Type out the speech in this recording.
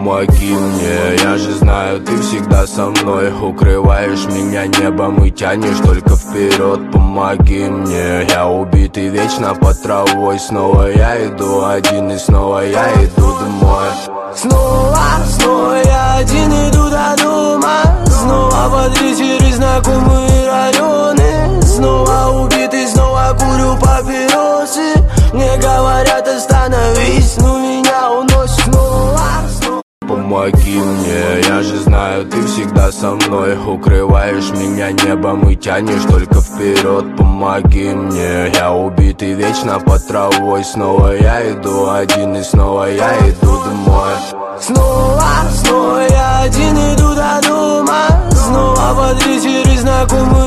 помоги мне. Я же знаю, ты всегда со мной. Укрываешь меня небом и тянешь только вперед. Помоги мне. Я убитый вечно под травой. Снова я иду один и снова я иду домой. Снова я один иду до дома. Снова под ветер и знакомые районы. Снова убитый, снова курю папиросы. Мне говорят остановись, но меня уносит снова. Помоги мне, я же знаю, ты всегда со мной. Укрываешь меня небом и тянешь только вперед. Помоги мне, я убитый вечно под травой. Снова я иду один и снова я иду домой. Снова я один иду до дома. Снова под ветер и знакомые